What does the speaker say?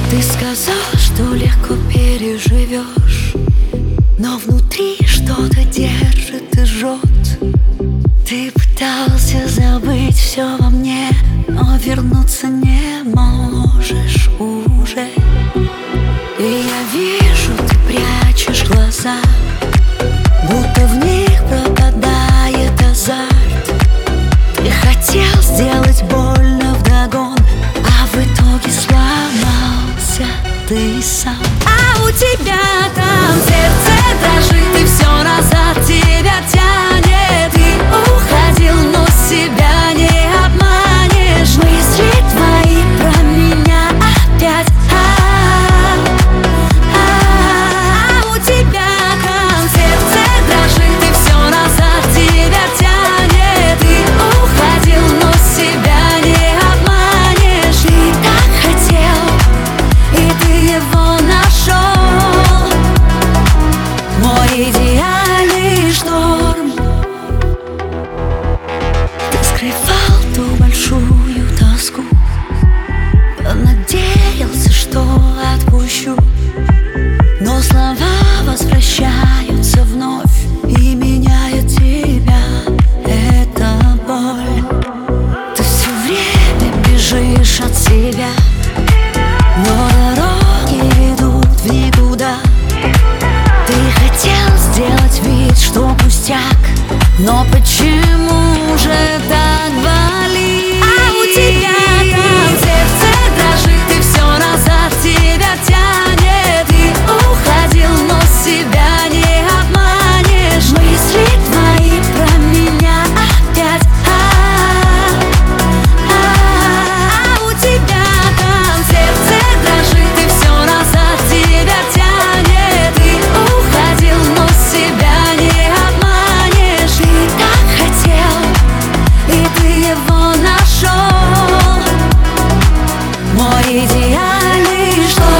Ты сказал, что легко переживешь, но внутри что-то держит и жжет. Ты пытался забыть все во мне, но вернуться не можешь уже. И я вижу, ты прячешь глаза, будто в них пропадает азарт. Ты хотел сделать больно вдогон, а в итоге сломался ты сам. А у тебя там сердце дрожит, и все назад тебя тянет. Ты уходил, но себя не обманешь. Мысли твои про меня опять. У тебя там сердце дрожит, и все назад тебя тянет. Ты уходил, но себя не обманешь. Ты так хотел, и ты его нашел. Мой идеальный шторм. Ты скрывал ту большую тоску, понадеялся, что отпущу, но слова возвращаются вновь и меняют тебя. Это боль. Ты все время бежишь от себя, но дороги ведут в никуда. Ты хотел сделать вид, что пустяк, но почему же так болит? А у тебя там сердце дрожит, и все назад тебя тянет. Ты уходил, но себя не обманешь. Мысли твои про меня опять. У тебя там сердце дрожит, и все назад тебя тянет. Ты уходил, но себя не обманешь. Ты так хотел, и ты его нашел. Мой идеальный шторм.